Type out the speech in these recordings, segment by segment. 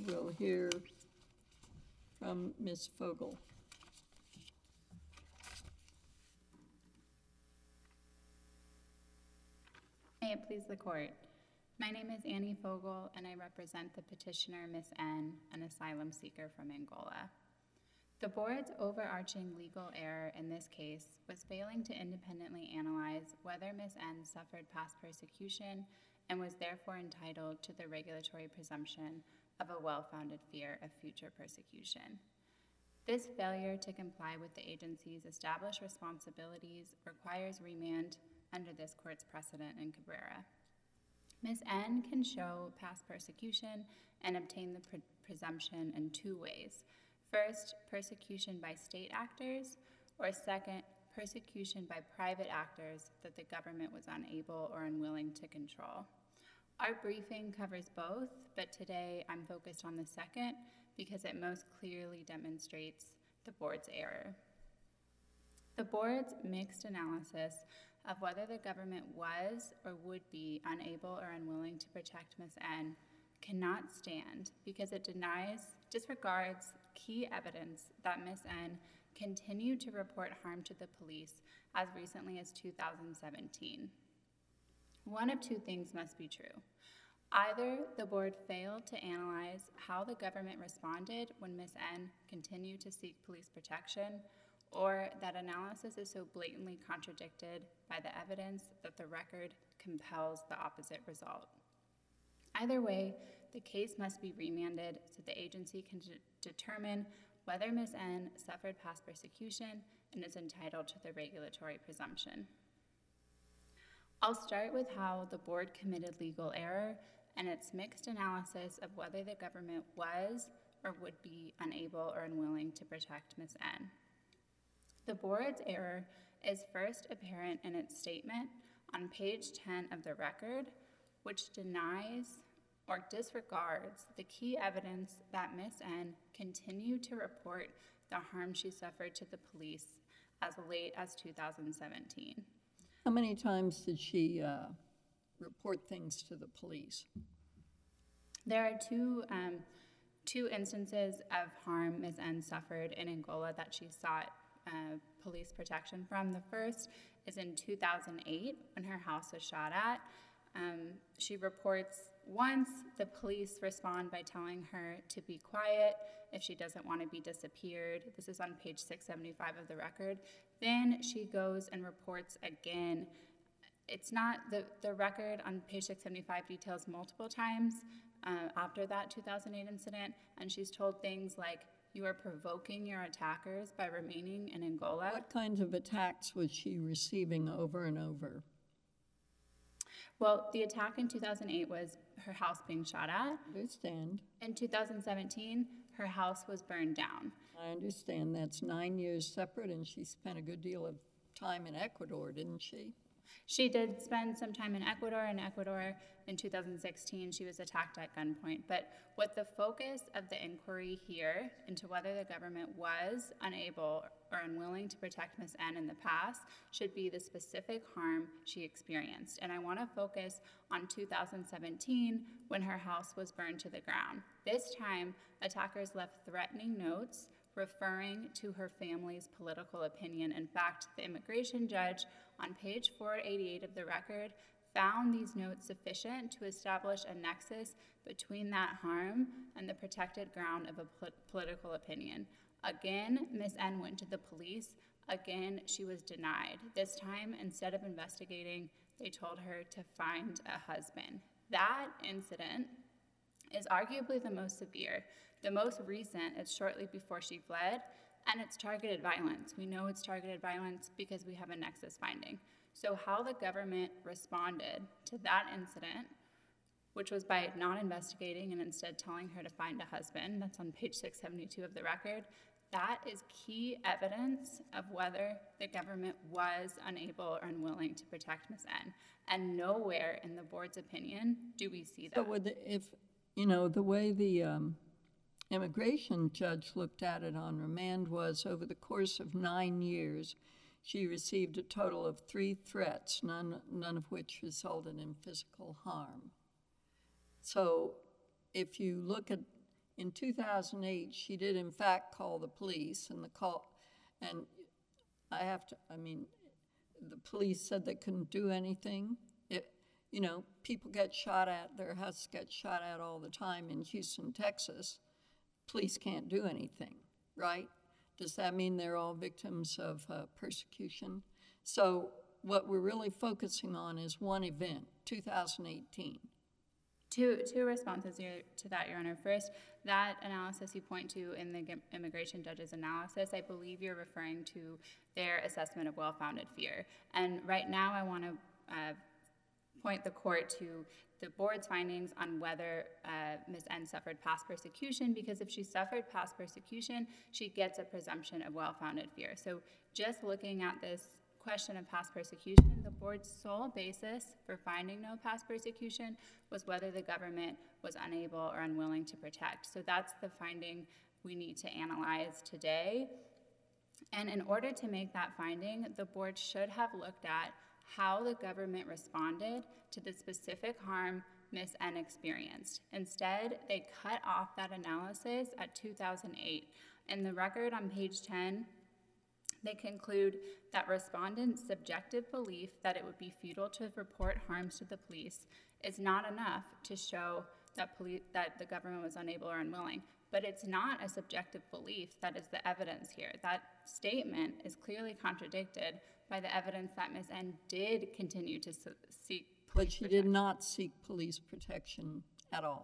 We'll hear from Ms. Fogel. May it please the court. My name is Annie Fogel, and I represent the petitioner, Ms. N., an asylum seeker from Angola. The board's overarching legal error in this case was failing to independently analyze whether Ms. N. suffered past persecution and was therefore entitled to the regulatory presumption of a well-founded fear of future persecution. This failure to comply with the agency's established responsibilities requires remand under this court's precedent in Cabrera. Ms. N. can show past persecution and obtain the presumption in two ways. First, persecution by state actors, or second, persecution by private actors that the government was unable or unwilling to control. Our briefing covers both, but today I'm focused on the second because it most clearly demonstrates the board's error. The board's mixed analysis of whether the government was or would be unable or unwilling to protect Ms. N. cannot stand because it disregards key evidence that Ms. N. continued to report harm to the police as recently as 2017. One of two things must be true. Either the board failed to analyze how the government responded when Ms. N. continued to seek police protection, or that analysis is so blatantly contradicted by the evidence that the record compels the opposite result. Either way, the case must be remanded so the agency can determine whether Ms. N. suffered past persecution and is entitled to the regulatory presumption. I'll start with how the board committed legal error and its mixed analysis of whether the government was or would be unable or unwilling to protect Ms. N. The board's error is first apparent in its statement on page 10 of the record, which denies or disregards the key evidence that Ms. N. continued to report the harm she suffered to the police as late as 2017. How many times did she report things to the police? There are two instances of harm Ms. N. suffered in Angola that she sought police protection from. The first is in 2008 when her house was shot at. She reports once, the police respond by telling her to be quiet if she doesn't want to be disappeared. This is on page 675 of the record. Then she goes and reports again. It's not, the record on page 675 details multiple times after that 2008 incident, and she's told things like, "You are provoking your attackers by remaining in Angola." What kinds of attacks was she receiving over and over? Well, the attack in 2008 was her house being shot at. I understand. In 2017, her house was burned down. I understand. That's 9 years separate, and she spent a good deal of time in Ecuador, didn't she? She did spend some time in Ecuador. In 2016, she was attacked at gunpoint. But what the focus of the inquiry here into whether the government was unable or unwilling to protect Ms. N in the past should be the specific harm she experienced. And I want to focus on 2017 when her house was burned to the ground. This time, attackers left threatening notes referring to her family's political opinion. In fact, the immigration judge on page 488 of the record found these notes sufficient to establish a nexus between that harm and the protected ground of a political opinion. Again, Ms. N went to the police. Again, she was denied. This time, instead of investigating, they told her to find a husband. That incident is arguably the most severe. The most recent is shortly before she fled, and it's targeted violence. We know it's targeted violence because we have a nexus finding. So how the government responded to that incident, which was by not investigating and instead telling her to find a husband, that's on page 672 of the record, that is key evidence of whether the government was unable or unwilling to protect Ms. N. And nowhere in the board's opinion do we see that. So the way the immigration judge looked at it on remand was over the course of 9 years, she received a total of 3 threats, none of which resulted in physical harm. So if you look at in 2008, she did in fact call the police, and and the police said they couldn't do anything. People get shot at, their houses get shot at all the time in Houston, Texas. Police can't do anything, right? Does that mean they're all victims of persecution? So what we're really focusing on is one event, 2018. Two responses here to that, Your Honor. First, that analysis you point to in the immigration judge's analysis, I believe you're referring to their assessment of well-founded fear. And right now I want to point the court to the board's findings on whether Ms. N suffered past persecution, because if she suffered past persecution, she gets a presumption of well-founded fear. So just looking at this question of past persecution, the board's sole basis for finding no past persecution was whether the government was unable or unwilling to protect. So that's the finding we need to analyze today. And in order to make that finding, the board should have looked at how the government responded to the specific harm Ms. N experienced. Instead, they cut off that analysis at 2008. In the record on page 10, they conclude that respondents' subjective belief that it would be futile to report harms to the police is not enough to show that the government was unable or unwilling. But it's not a subjective belief that is the evidence here. That statement is clearly contradicted by the evidence that Ms. N did continue to seek police But she protection. did not seek police protection at all.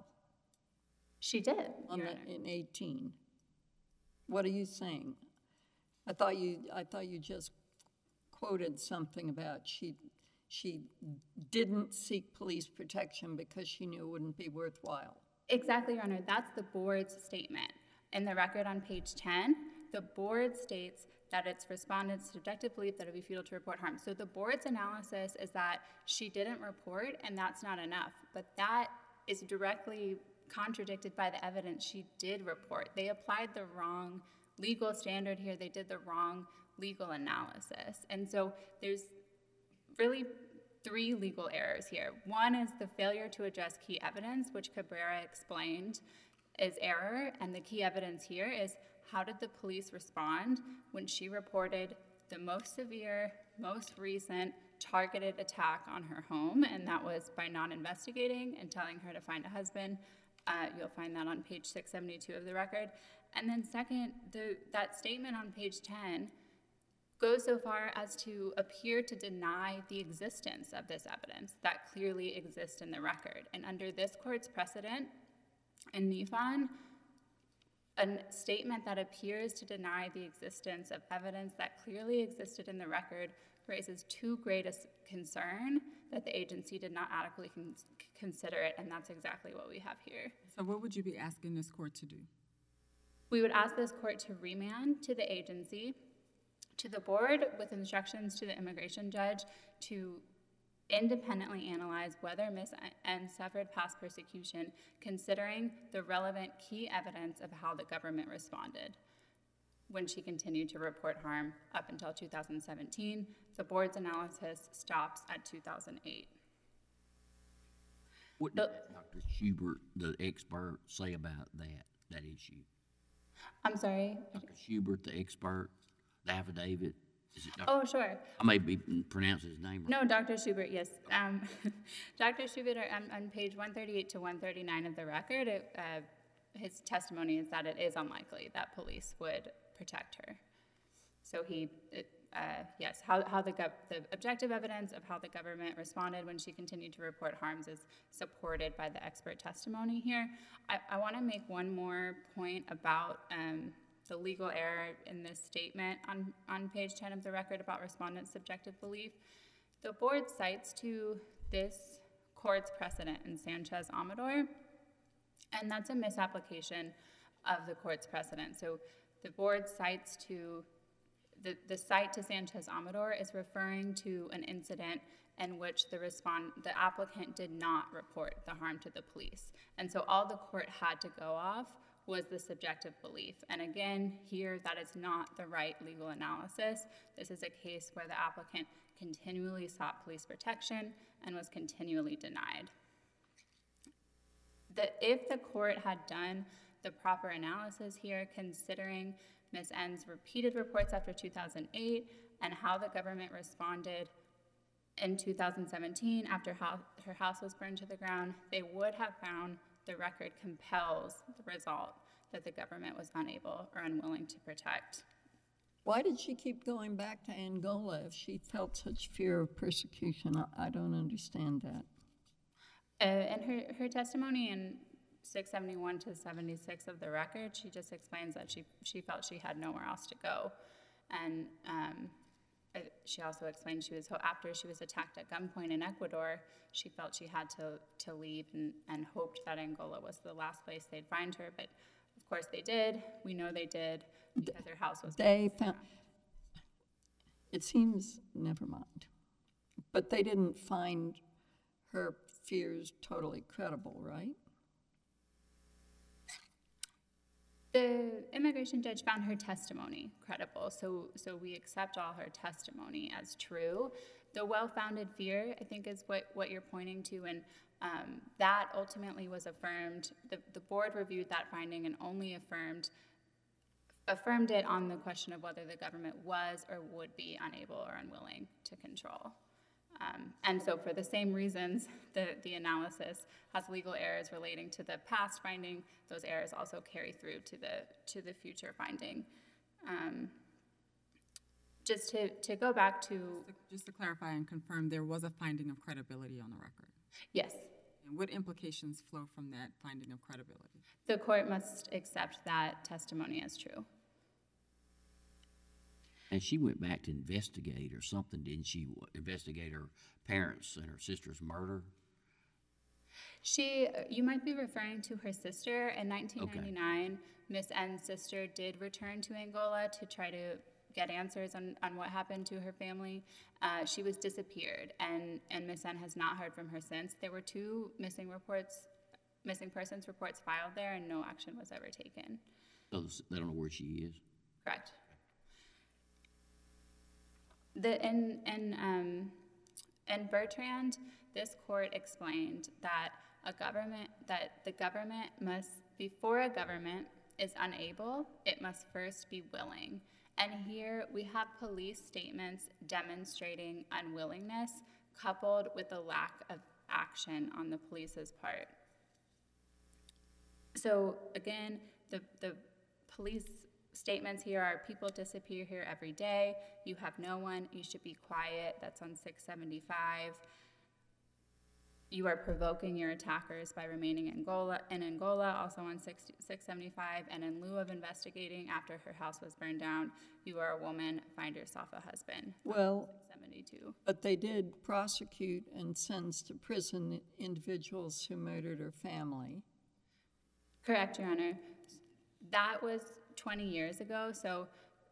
She did, In 18. What are you saying? I thought you just quoted something about she didn't seek police protection because she knew it wouldn't be worthwhile. Exactly, Your Honor. That's the board's statement. In the record on page 10, the board states that it's respondents' subjective belief that it would be futile to report harm. So the board's analysis is that she didn't report, and that's not enough. But that is directly contradicted by the evidence she did report. They applied the wrong legal standard here. They did the wrong legal analysis. And so there's really three legal errors here. One is the failure to address key evidence, which Cabrera explained is error. And the key evidence here is, how did the police respond when she reported the most severe, most recent targeted attack on her home? And that was by not investigating and telling her to find a husband. You'll find that on page 672 of the record. And then second, that statement on page 10 goes so far as to appear to deny the existence of this evidence that clearly exists in the record. And under this court's precedent in Nifon, a statement that appears to deny the existence of evidence that clearly existed in the record raises too great a concern that the agency did not adequately consider it, and that's exactly what we have here. So what would you be asking this court to do? We would ask this court to remand to the agency, to the board, with instructions to the immigration judge to independently analyze whether Ms. N suffered past persecution, considering the relevant key evidence of how the government responded when she continued to report harm up until 2017. The board's analysis stops at 2008. What did Dr. Schubert, the expert, say about that issue? I'm sorry? Dr. Schubert, the expert, the affidavit. Is it Dr. Oh, sure. I may be pronouncing his name wrong. No, Dr. Schubert, yes. Dr. Schubert, on page 138 to 139 of the record, his testimony is that it is unlikely that police would protect her. So yes, how the objective evidence of how the government responded when she continued to report harms is supported by the expert testimony here. I want to make one more point about the legal error in this statement on page 10 of the record about respondents' subjective belief. The board cites to this court's precedent in Sanchez-Amador, and that's a misapplication of the court's precedent. So the board cites to, the cite to Sanchez-Amador is referring to an incident in which the applicant did not report the harm to the police. And so all the court had to go off was the subjective belief. And again, here, that is not the right legal analysis. This is a case where the applicant continually sought police protection and was continually denied. If the court had done the proper analysis here, considering Ms. N's repeated reports after 2008 and how the government responded in 2017 after her house was burned to the ground, they would have found the record compels the result that the government was unable or unwilling to protect. Why did she keep going back to Angola if she felt such fear of persecution? I don't understand that. In her testimony in 671 to 76 of the record, she just explains that she felt she had nowhere else to go. And she also explained after she was attacked at gunpoint in Ecuador, she felt she had to leave and hoped that Angola was the last place they'd find her. But of course they did. We know they did because her house was They found, it seems, never mind. But they didn't find her fears totally credible, right? The immigration judge found her testimony credible, so we accept all her testimony as true. The well-founded fear, I think, is what you're pointing to, and that ultimately was affirmed. The board reviewed that finding and only affirmed it on the question of whether the government was or would be unable or unwilling to control. And so for the same reasons, the analysis has legal errors relating to the past finding. Those errors also carry through to the future finding. Just to go back to... Just to clarify and confirm, there was a finding of credibility on the record. Yes. And what implications flow from that finding of credibility? The court must accept that testimony as true. And she went back to investigate or something, didn't she? Investigate her parents' and her sister's murder? You might be referring to her sister. In 1999, Miss N's sister did return to Angola to try to get answers on what happened to her family. She was disappeared, and Miss N has not heard from her since. There were 2 missing persons reports filed there, and no action was ever taken. So they don't know where she is? Correct. In Bertrand, this court explained that the government must, before a government is unable, it must first be willing. And here we have police statements demonstrating unwillingness coupled with a lack of action on the police's part. So again, the police statements here are: people disappear here every day, you have no one, you should be quiet. That's on 675. You are provoking your attackers by remaining in Angola, also on 675. And in lieu of investigating after her house was burned down, you are a woman, find yourself a husband. Well, 672. but they did prosecute and sentence to prison individuals who murdered her family. Correct, Your Honor. That was 20 years ago, so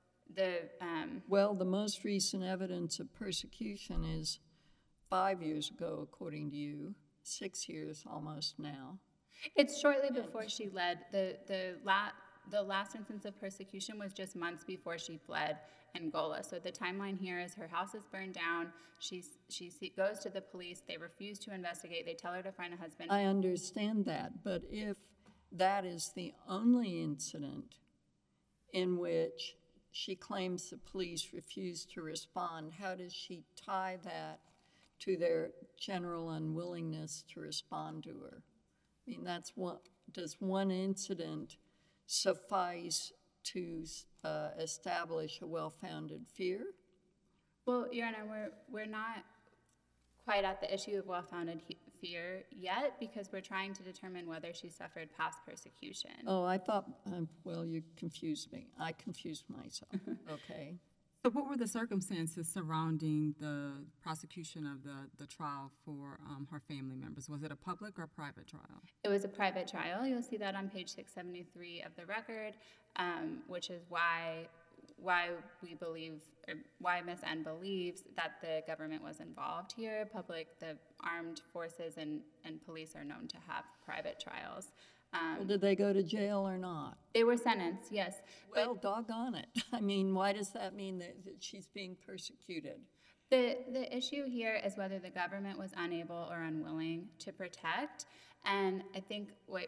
Well, the most recent evidence of persecution is 5 years ago, according to you, 6 years almost now. it's shortly before she led. The last instance of persecution was just months before she fled Angola. So the timeline here is her house is burned down. She goes to the police. They refuse to investigate. They tell her to find a husband. I understand that, but if that is the only incident in which she claims the police refused to respond, how does she tie that to their general unwillingness to respond to her? I mean, does one incident suffice to establish a well-founded fear? Well, Your Honor, we're not quite at the issue of well-founded fear yet, because we're trying to determine whether she suffered past persecution. Oh, I thought, well, you confused me. I confused myself. Okay. So what were the circumstances surrounding the prosecution of the trial for her family members? Was it a public or private trial? It was a private trial. You'll see that on page 673 of the record, which is why we believe, or why Ms. N believes that the government was involved here. The armed forces and police are known to have private trials. Well, did they go to jail or not? They were sentenced, yes. Well, doggone it. I mean, why does that mean that she's being persecuted? The issue here is whether the government was unable or unwilling to protect. And I think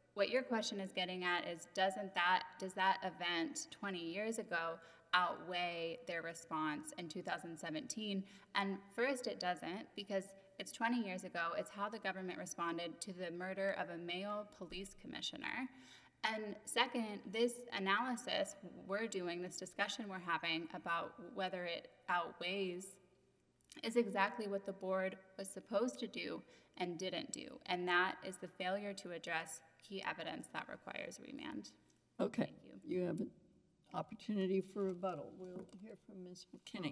what your question is getting at is, does that event 20 years ago outweigh their response in 2017? And first, it doesn't, because it's 20 years ago. It's how the government responded to the murder of a male police commissioner. And second, this analysis we're doing, this discussion we're having about whether it outweighs, is exactly what the board was supposed to do and didn't do. And that is the failure to address key evidence that requires remand. Okay, Thank you. you have an opportunity for rebuttal. We'll hear from Ms. McKinney.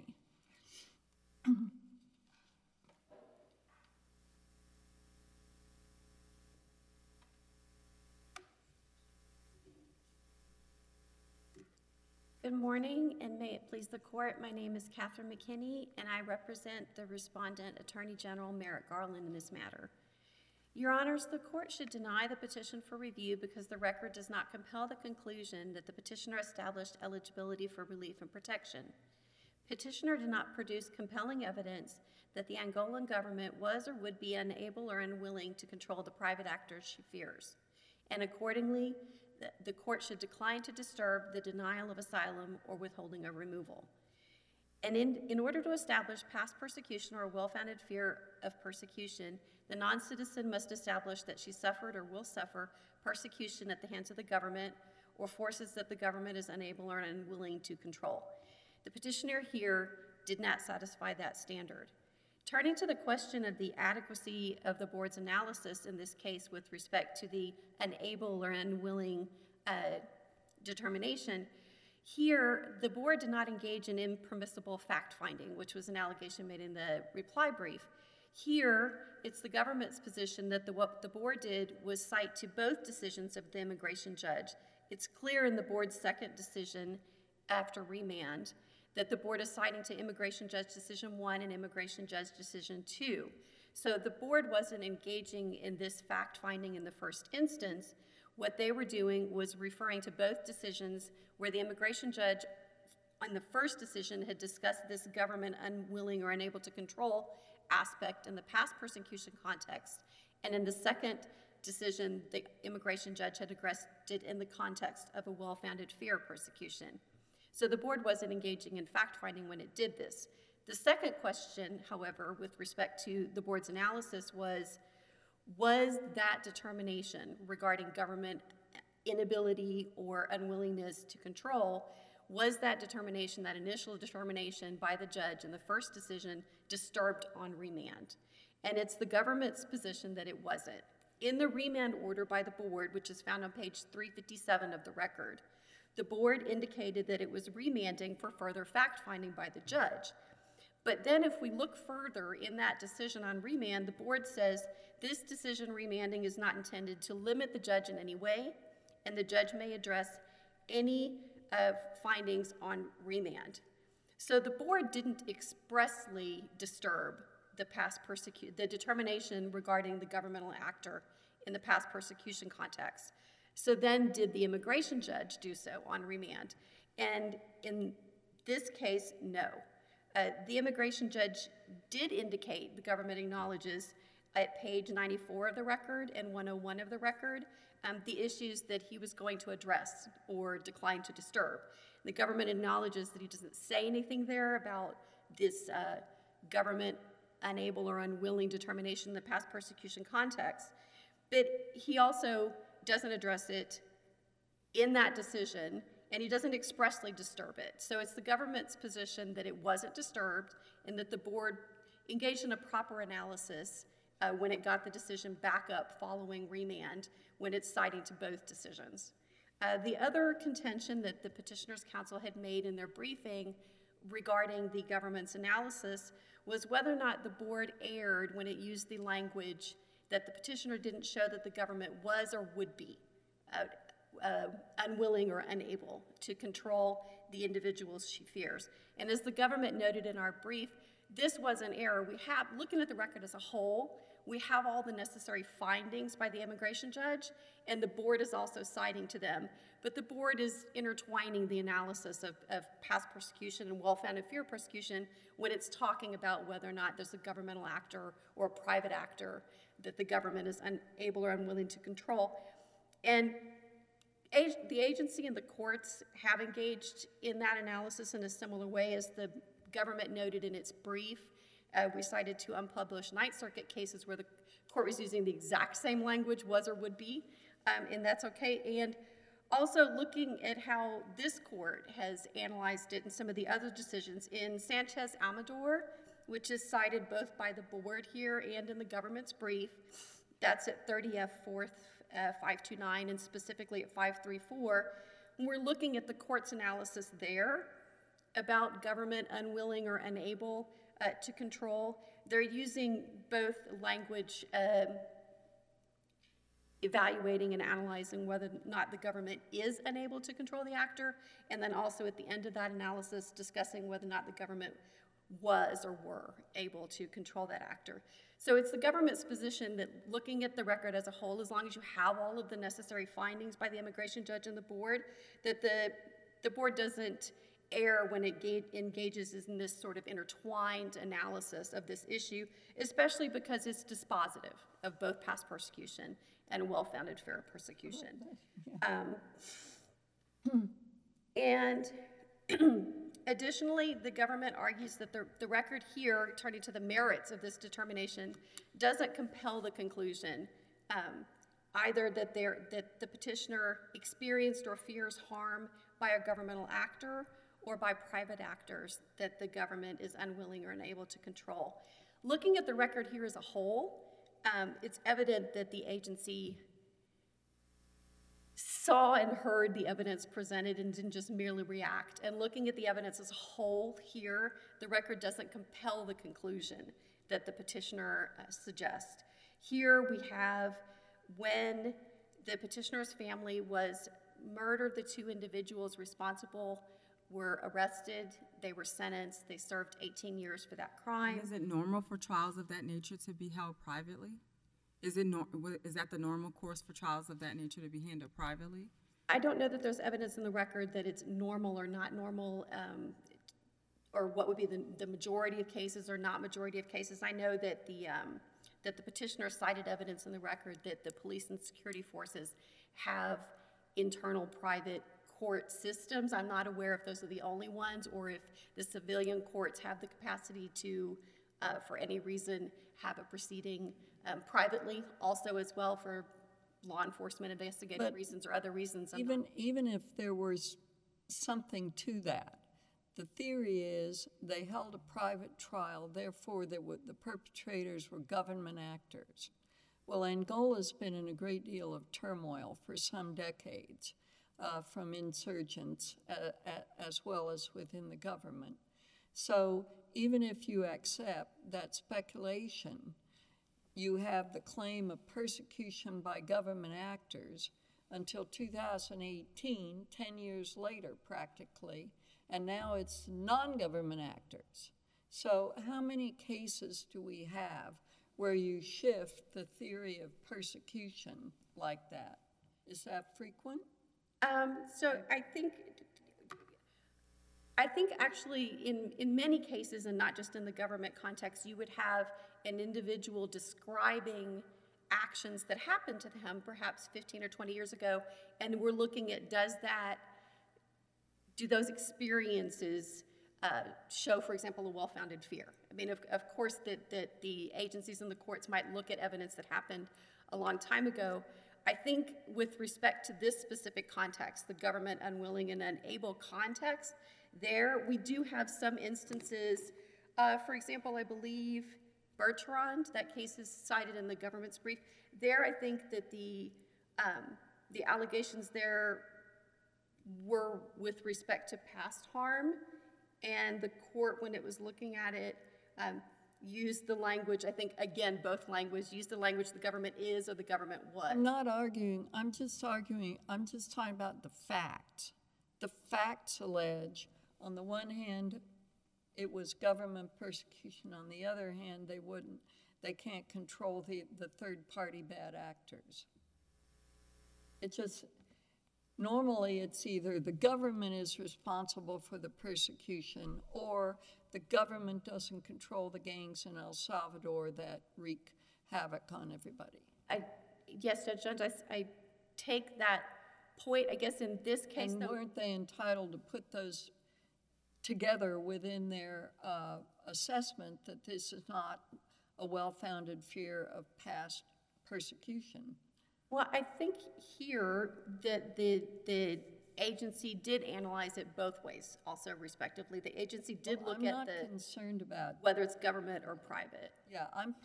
Good morning, and may it please the court. My name is Catherine McKinney, and I represent the respondent, Attorney General Merrick Garland, in this matter. Your Honors, the court should deny the petition for review because the record does not compel the conclusion that the petitioner established eligibility for relief and protection. Petitioner did not produce compelling evidence that the Angolan government was or would be unable or unwilling to control the private actors she fears, and accordingly, the court should decline to disturb the denial of asylum or withholding of removal. And in order to establish past persecution or a well-founded fear of persecution, the non-citizen must establish that she suffered or will suffer persecution at the hands of the government or forces that the government is unable or unwilling to control. The petitioner here did not satisfy that standard. Turning to the question of the adequacy of the board's analysis in this case with respect to the unable or unwilling determination, here the board did not engage in impermissible fact-finding, which was an allegation made in the reply brief. Here, it's the government's position that what the board did was cite to both decisions of the immigration judge. It's clear in the board's second decision after remand that the board is citing to Immigration Judge Decision 1 and Immigration Judge Decision 2. So the board wasn't engaging in this fact-finding in the first instance. What they were doing was referring to both decisions where the immigration judge on the first decision had discussed this government unwilling or unable to control aspect in the past persecution context. And in the second decision, the immigration judge had addressed it in the context of a well-founded fear of persecution. So the board wasn't engaging in fact-finding when it did this. The second question, however, with respect to the board's analysis was that determination regarding government inability or unwillingness to control, was that determination, that initial determination by the judge in the first decision, disturbed on remand? And it's the government's position that it wasn't. In the remand order by the board, which is found on page 357 of the record, the board indicated that it was remanding for further fact-finding by the judge. But then if we look further in that decision on remand, the board says this decision remanding is not intended to limit the judge in any way, and the judge may address any findings on remand. So the board didn't expressly disturb the determination regarding the governmental actor in the past persecution context. So then did the immigration judge do so on remand? And in this case, no. The immigration judge did indicate, the government acknowledges at page 94 of the record and 101 of the record, the issues that he was going to address or decline to disturb. The government acknowledges that he doesn't say anything there about this government unable or unwilling determination in the past persecution context, but he also doesn't address it in that decision, and he doesn't expressly disturb it. So it's the government's position that it wasn't disturbed and that the board engaged in a proper analysis when it got the decision back up following remand when it's citing to both decisions. The other contention that the Petitioner's Counsel had made in their briefing regarding the government's analysis was whether or not the board erred when it used the language that the petitioner didn't show that the government was or would be unwilling or unable to control the individuals she fears. And as the government noted in our brief, this was an error. We have, looking at the record as a whole, we have all the necessary findings by the immigration judge, and the board is also citing to them. But the board is intertwining the analysis of past persecution and well-founded fear of persecution when it's talking about whether or not there's a governmental actor or a private actor that the government is unable or unwilling to control. And the agency and the courts have engaged in that analysis in a similar way as the government noted in its brief. We cited 2 unpublished Ninth Circuit cases where the court was using the exact same language, was or would be, and that's okay. And also looking at how this court has analyzed it and some of the other decisions in Sanchez-Amador, which is cited both by the board here and in the government's brief. That's at 30F 4th 529 and specifically at 534. We're looking at the court's analysis there about government unwilling or unable to control. They're using both language evaluating and analyzing whether or not the government is unable to control the actor, and then also at the end of that analysis discussing whether or not the government was or were able to control that actor. So it's the government's position that looking at the record as a whole, as long as you have all of the necessary findings by the immigration judge and the board, that the board doesn't err when it engages in this sort of intertwined analysis of this issue, especially because it's dispositive of both past persecution and well-founded fear of persecution. And additionally, the government argues that the record here, turning to the merits of this determination, doesn't compel the conclusion either that the petitioner experienced or fears harm by a governmental actor or by private actors that the government is unwilling or unable to control. Looking at the record here as a whole, it's evident that the agency saw and heard the evidence presented and didn't just merely react. And looking at the evidence as a whole here, the record doesn't compel the conclusion that the petitioner suggests. Here we have when the petitioner's family was murdered, the 2 individuals responsible were arrested, they were sentenced, they served 18 years for that crime. Is it normal for trials of that nature to be held privately? Is that the normal course for trials of that nature to be handled privately? I don't know that there's evidence in the record that it's normal or not normal, or what would be the majority of cases or not majority of cases. I know that the petitioner cited evidence in the record that the police and security forces have internal private court systems. I'm not aware if those are the only ones or if the civilian courts have the capacity to, for any reason, have a proceeding privately, also as well for law enforcement investigative reasons or other reasons. Even if there was something to that, the theory is they held a private trial, therefore the perpetrators were government actors. Well, Angola's been in a great deal of turmoil for some decades from insurgents as well as within the government. So even if you accept that speculation, you have the claim of persecution by government actors until 2018, 10 years later practically, and now it's non-government actors. So how many cases do we have where you shift the theory of persecution like that? Is that frequent? So I think actually in many cases, and not just in the government context, you would have an individual describing actions that happened to them perhaps 15 or 20 years ago, and we're looking at do those experiences show, for example, a well-founded fear? I mean, of course that the agencies and the courts might look at evidence that happened a long time ago. I think with respect to this specific context, the government unwilling and unable context, there we do have some instances. For example, I believe Bertrand, that case is cited in the government's brief. There, I think that the allegations there were with respect to past harm, and the court, when it was looking at it, used the language, I think, again, both languages, used the language the government is or the government was. I'm not arguing, I'm just talking about the facts. The facts allege, on the one hand, it was government persecution. On the other hand, they can't control the third-party bad actors. It just, normally it's either the government is responsible for the persecution or the government doesn't control the gangs in El Salvador that wreak havoc on everybody. Yes, Judge Jones, take that point, I guess in this case, And though, weren't they entitled to put those together within their assessment that this is not a well-founded fear of past persecution? well, I think here that the agency did analyze it both ways, also respectively. The agency did look I'm at not concerned about, whether it's government or private. yeah,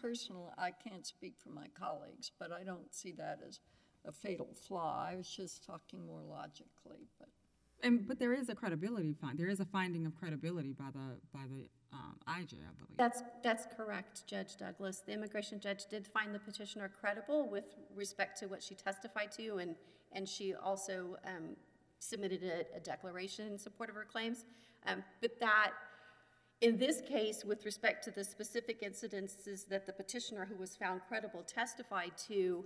I can't speak for my colleagues, but I don't see that as a fatal flaw. I was just talking more logically, but. But there is a credibility there is a finding of credibility by the IJ, I believe. That's correct, Judge Douglas. The immigration judge did find the petitioner credible with respect to what she testified to, and she also submitted a declaration in support of her claims. But that, in this case, with respect to the specific incidences that the petitioner who was found credible testified to,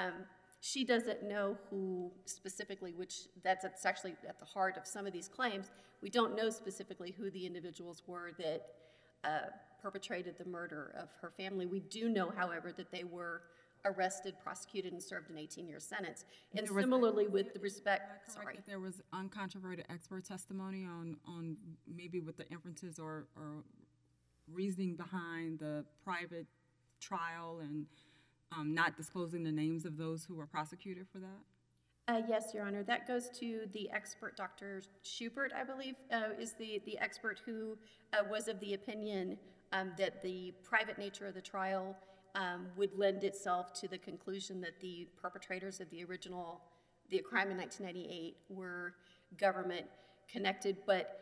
she doesn't know who specifically, that's actually at the heart of some of these claims. We don't know specifically who the individuals were that perpetrated the murder of her family. We do know, however, that they were arrested, prosecuted, and served an 18-year sentence. And similarly with the respect, sorry. That there was uncontroverted expert testimony on maybe with the inferences or reasoning behind the private trial and not disclosing the names of those who were prosecuted for that? Yes, Your Honor. That goes to the expert, Dr. Schubert, I believe, is the expert who was of the opinion that the private nature of the trial would lend itself to the conclusion that the perpetrators of the crime in 1998 were government connected. But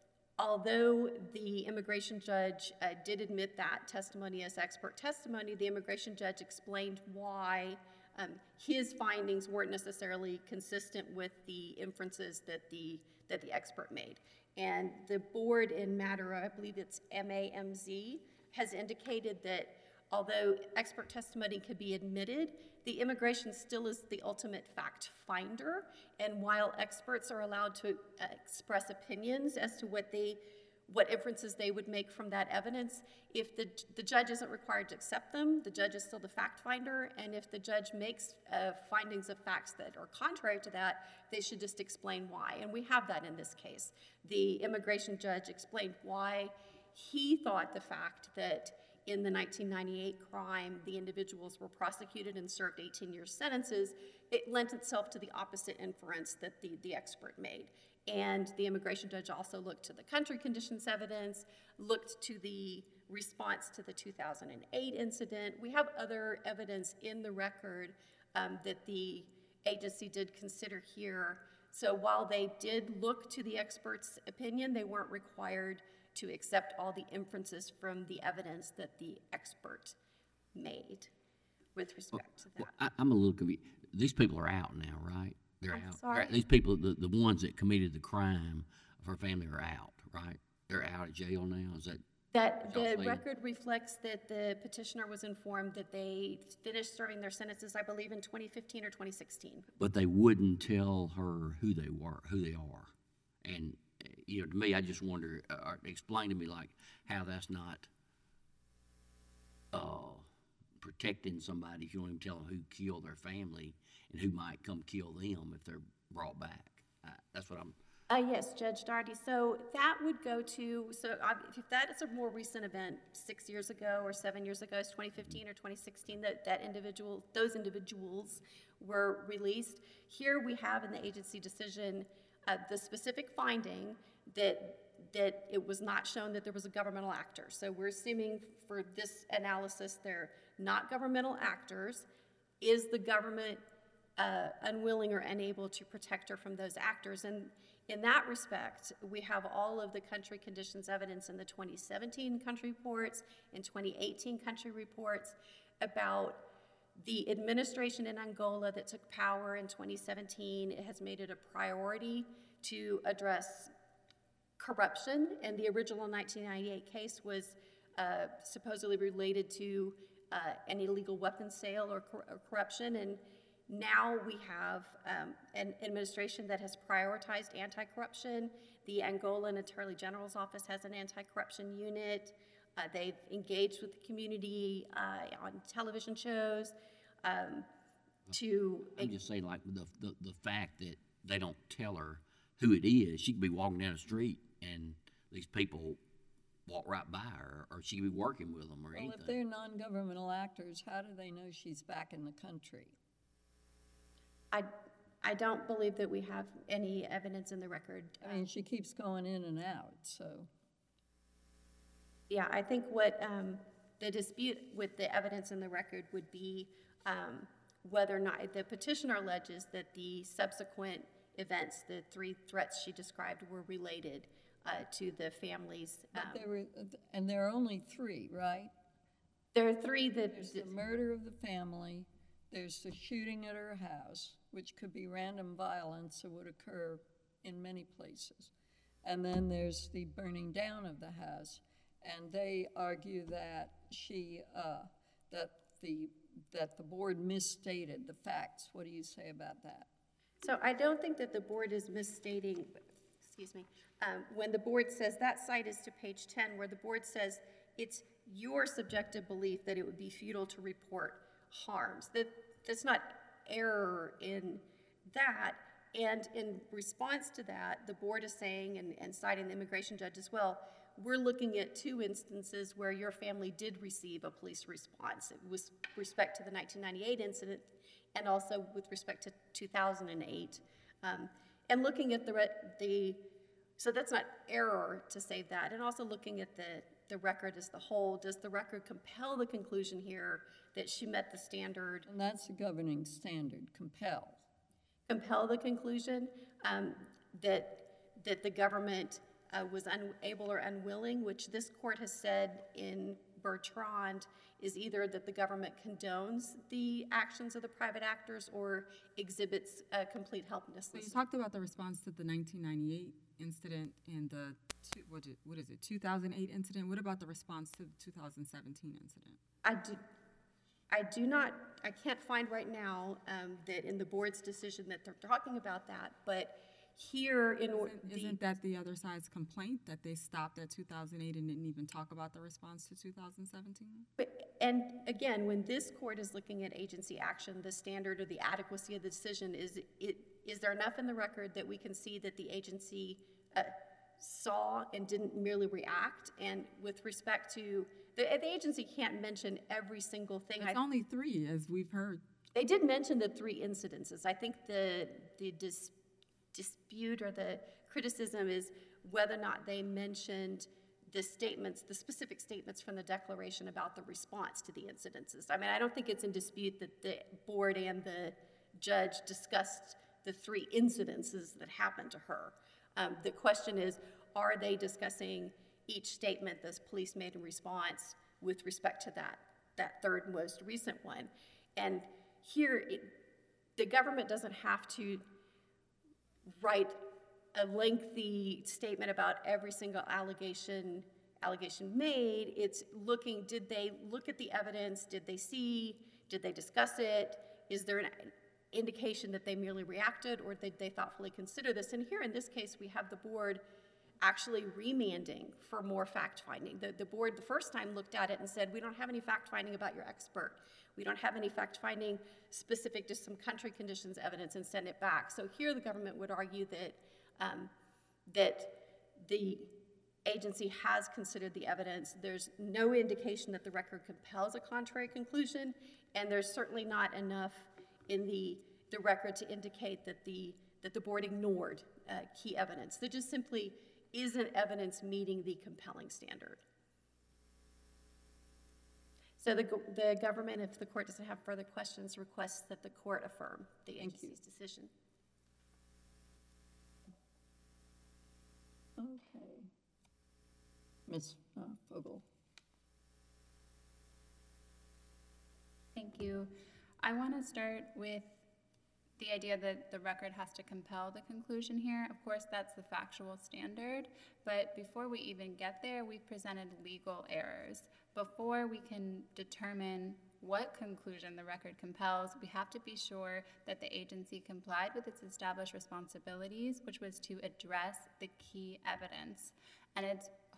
although the immigration judge did admit that testimony as expert testimony, the immigration judge explained why his findings weren't necessarily consistent with the inferences that the expert made. And the board in matter, I believe it's MAMZ, has indicated that although expert testimony could be admitted, the immigration still is the ultimate fact finder. And while experts are allowed to express opinions as to what inferences they would make from that evidence, if the judge isn't required to accept them, the judge is still the fact finder. And if the judge makes findings of facts that are contrary to that, they should just explain why. And we have that in this case. The immigration judge explained why he thought the fact that in the 1998 crime, the individuals were prosecuted and served 18-year sentences, it lent itself to the opposite inference that the expert made. And the immigration judge also looked to the country conditions evidence, looked to the response to the 2008 incident. We have other evidence in the record that the agency did consider here. So while they did look to the expert's opinion, they weren't required to accept all the inferences from the evidence that the expert made with respect to that. Well, I'm a little confused. These people are out now, right? They're I'm out. sorry? These people, the ones that committed the crime of her family are out, right? They're out of jail now? Is that? That the Y'all record reflects that the petitioner was informed that they finished serving their sentences, I believe, in 2015 or 2016. But they wouldn't tell her who they are. And, you know, to me, I just wonder, explain to me, like, how that's not protecting somebody if you don't even tell them who killed their family and who might come kill them if they're brought back. That's what I'm... Yes, Judge Daugherty. So that would go to, if that is a more recent event, 6 years ago or 7 years ago, it's 2015 or 2016, those individuals were released. Here we have in the agency decision the specific finding that it was not shown that there was a governmental actor. So we're assuming for this analysis they're not governmental actors. Is the government unwilling or unable to protect her from those actors? And in that respect, we have all of the country conditions evidence in the 2017 country reports, in 2018 country reports about the administration in Angola that took power in 2017. It has made it a priority to address corruption, and the original 1998 case was supposedly related to an illegal weapons sale or corruption, and now we have an administration that has prioritized anti-corruption. The Angolan Attorney General's office has an anti-corruption unit. They've engaged with the community on television shows. to, I'm just saying, like, the fact that they don't tell her who it is. She could be walking down the street and these people walk right by her, or she could be working with them or Well, anything. if they're non-governmental actors, how do they know she's back in the country? I don't believe that we have any evidence in the record. I mean, she keeps going in and out, so. Yeah, I think what the dispute with the evidence in the record would be whether or not the petitioner alleges that the subsequent events, the 3 threats she described, were related to the family's. And there are only 3, right? There are 3 that. There's the murder of the family, there's the shooting at her house, which could be random violence that would occur in many places. And then there's the burning down of the house. And they argue that that the board misstated the facts. What do you say about that? So I don't think that the board is misstating, excuse me, when the board says, that site is to page 10, where the board says it's your subjective belief that it would be futile to report harms. That's not error in that. And in response to that, the board is saying, and citing the immigration judge as well, we're looking at 2 instances where your family did receive a police response. It was with respect to the 1998 incident and also with respect to 2008. And looking at so that's not error to say that. And also looking at the record as the whole, does the record compel the conclusion here that she met the standard? And that's the governing standard, compel. Compel the conclusion that the government was unable or unwilling, which this court has said in Bertrand is either that the government condones the actions of the private actors or exhibits complete So helplessness. you talked about the response to the 1998 incident and the, what is it, 2008 incident. What about the response to the 2017 incident? I can't find right now that in the board's decision that they're talking about that, but here Isn't that the other side's complaint, that they stopped at 2008 and didn't even talk about the response to 2017? And again, when this court is looking at agency action, the standard or the adequacy of the decision is there enough in the record that we can see that the agency saw and didn't merely react? And with respect to the agency can't mention every single thing. It's only 3, as we've heard. They did mention the 3 incidences. I think the dispute or the criticism is whether or not they mentioned the statements, the specific statements from the declaration about the response to the incidences. I mean, I don't think it's in dispute that the board and the judge discussed the 3 incidences that happened to her. The question is, are they discussing each statement the police made in response with respect to that 3rd most recent one? And here, the government doesn't have to write a lengthy statement about every single allegation made. It's looking, did they look at the evidence? Did they discuss it? Is there an indication that they merely reacted, or did they thoughtfully consider this? And here in this case, we have the board actually remanding for more fact-finding. The board the first time looked at it and said, we don't have any fact-finding about your expert. We don't have any fact-finding specific to some country conditions evidence, and send it back. So here the government would argue that the agency has considered the evidence. There's no indication that the record compels a contrary conclusion, and there's certainly not enough in the record to indicate that the board ignored key evidence. There just simply isn't evidence meeting the compelling standard. So the government, if the court doesn't have further questions, requests that the court affirm the agency's decision. Okay. Ms. Fogel. Thank you. I want to start with the idea that the record has to compel the conclusion here. Of course, that's the factual standard, but before we even get there, we've presented legal errors. Before we can determine what conclusion the record compels, we have to be sure that the agency complied with its established responsibilities, which was to address the key evidence. And it's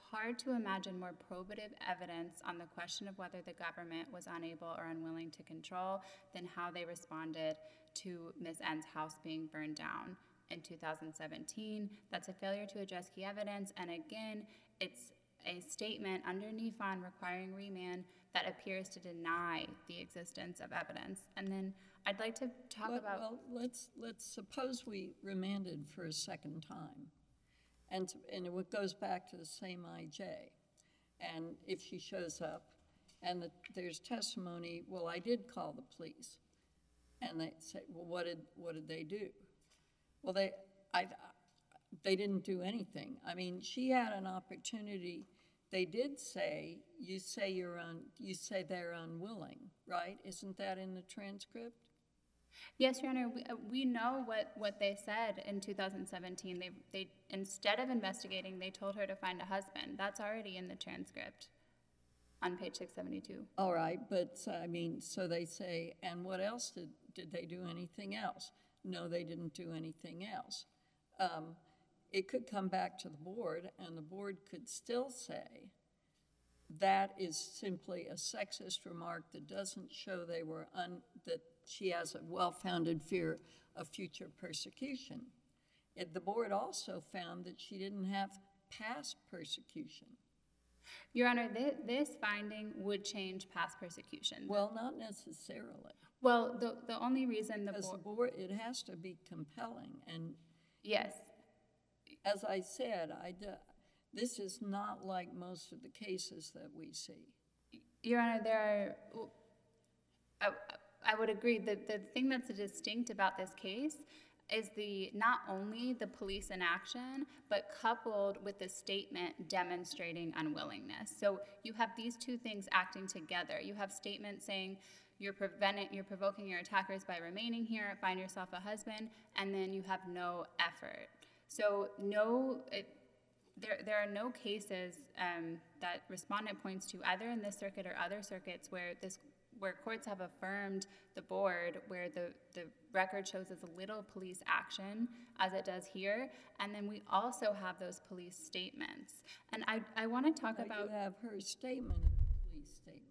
hard to imagine more probative evidence on the question of whether the government was unable or unwilling to control than how they responded to Ms. N's house being burned down in 2017. That's a failure to address key evidence, and again, it's a statement under NEFON requiring remand that appears to deny the existence of evidence. And then I'd like to talk about... Well, let's suppose we remanded for a second time, and it goes back to the same IJ, and if she shows up, and there's testimony, well, I did call the police, and they say, well, what did they do? Well, they didn't do anything. I mean, she had an opportunity. They did say, you say they're unwilling, right? Isn't that in the transcript? Yes, Your Honor, we know what they said in 2017. They instead of investigating, they told her to find a husband. That's already in the transcript on page 672. All right, but I mean, so they say, and what else did they do anything else? No, they didn't do anything else. It could come back to the board, and the board could still say that is simply a sexist remark that doesn't show that she has a well-founded fear of future persecution. The board also found that she didn't have past persecution. Your Honor, this finding would change past persecution. Well, not necessarily. Well, the only reason Because the board, it has to be compelling, and yes. as I said, this is not like most of the cases that we see. Your Honor, I would agree that the thing that's distinct about this case is not only the police inaction, but coupled with the statement demonstrating unwillingness. So you have these two things acting together. You have statements saying you're provoking your attackers by remaining here, find yourself a husband, and then you have no effort. So there are no cases that respondent points to, either in this circuit or other circuits, where courts have affirmed the board, where the record shows as little police action as it does here, and then we also have those police statements. And I want to talk about... You have her statement in the police statements.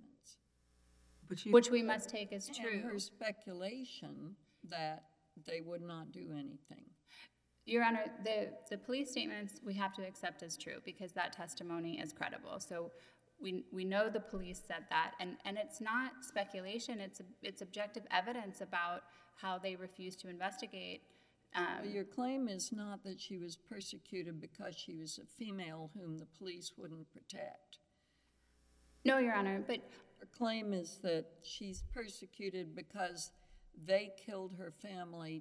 Which we must take as true. And her speculation that they would not do anything. Your Honor, the police statements we have to accept as true because that testimony is credible. So we know the police said that, and it's not speculation, it's objective evidence about how they refused to investigate. Your claim is not that she was persecuted because she was a female whom the police wouldn't protect. No, Your Honor, but... Her claim is that she's persecuted because they killed her family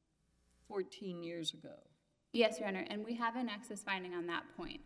14 years ago. Yes, Your Honor, and we have a nexus finding on that point.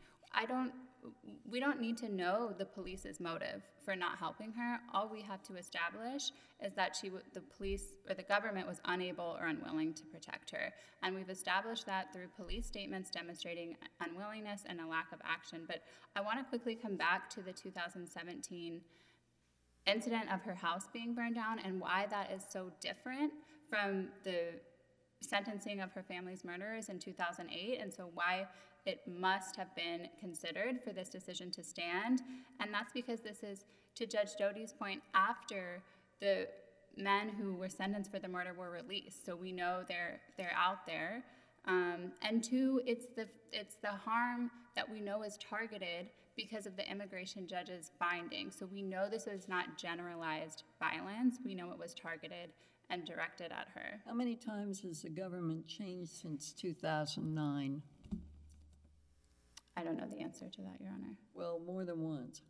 We don't need to know the police's motive for not helping her. All we have to establish is that the police or the government was unable or unwilling to protect her. And we've established that through police statements demonstrating unwillingness and a lack of action. But I want to quickly come back to the 2017 incident of her house being burned down and why that is so different from the sentencing of her family's murderers in 2008, and so why it must have been considered for this decision to stand. And that's because this is, to Judge Doty's point, after the men who were sentenced for the murder were released. So we know they're out there. And two, it's the harm that we know is targeted because of the immigration judge's findings. So we know this is not generalized violence. We know it was targeted and directed at her. How many times has the government changed since 2009? I don't know the answer to that, Your Honor. Well, more than once.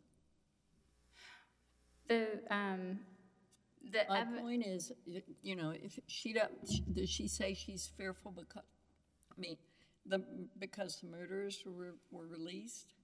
My point is, you know, if does she say she's fearful because the murderers were released?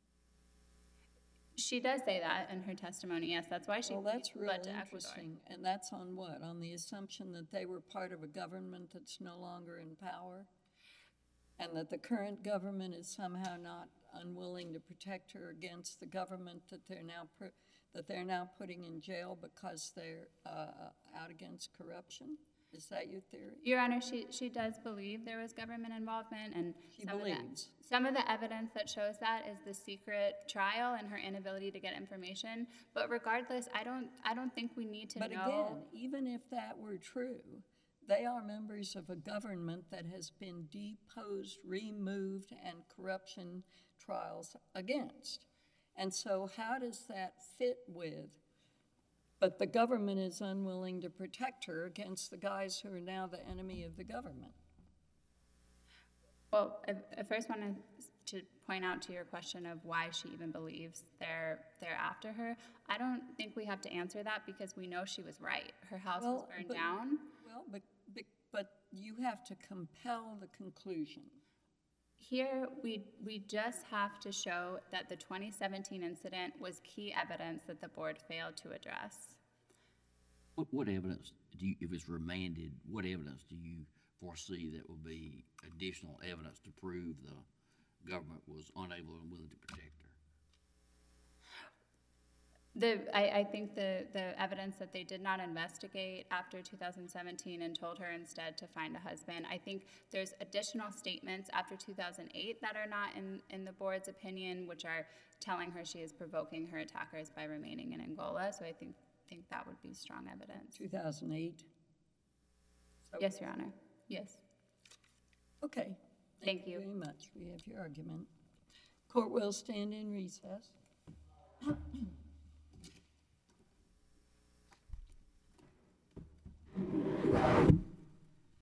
She does say that in her testimony, yes. That's why she Well, that's really fled to Ecuador. interesting. And that's on what? On the assumption that they were part of a government that's no longer in power? And that the current government is somehow not unwilling to protect her against the government that they're now putting in jail because they're out against corruption? Is that your theory? Your Honor, she does believe there was government involvement, and She believes. some of the evidence that shows that is the secret trial and her inability to get information. But regardless, I don't think we need to But know. again, even if that were true, they are members of a government that has been deposed, removed, and corruption trials against. And so how does that fit with, but the government is unwilling to protect her against the guys who are now the enemy of the government? Well, I first wanted to point out to your question of why she even believes they're after her. I don't think we have to answer that because we know she was right. Her house was burned down. Well, but you have to compel the conclusion. Here, we just have to show that the 2017 incident was key evidence that the board failed to address. What evidence do you, if it's remanded, what evidence do you foresee that will be additional evidence to prove the government was unable and willing to protect her? I think the evidence that they did not investigate after 2017 and told her instead to find a husband. I think there's additional statements after 2008 that are not in the board's opinion, which are telling her she is provoking her attackers by remaining in Angola. So I think that would be strong evidence. 2008? Yes, Your Honor. Yes. Okay. Thank you. Very much. We have your argument. Court will stand in recess.